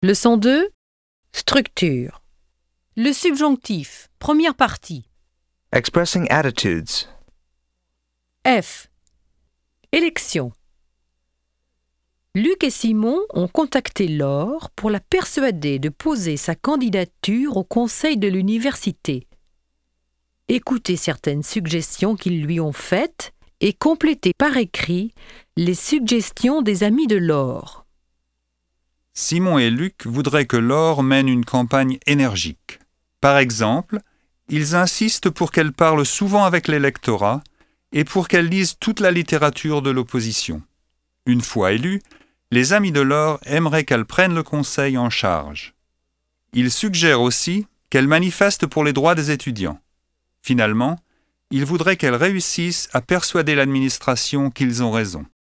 Leçon 2. Structure. Le subjonctif, première partie. Expressing attitudes. F. Élection. Luc et Simon ont contacté Laure pour la persuader de poser sa candidature au conseil de l'université. Écoutez certaines suggestions qu'ils lui ont faites et complétez par écrit les suggestions des amis de Laure. Simon et Luc voudraient que Laure mène une campagne énergique. Par exemple, ils insistent pour qu'elle parle souvent avec l'électorat et pour qu'elle lise toute la littérature de l'opposition. Une fois élue, les amis de Laure aimeraient qu'elle prenne le conseil en charge. Ils suggèrent aussi qu'elle manifeste pour les droits des étudiants. Finalement, ils voudraient qu'elle réussisse à persuader l'administration qu'ils ont raison.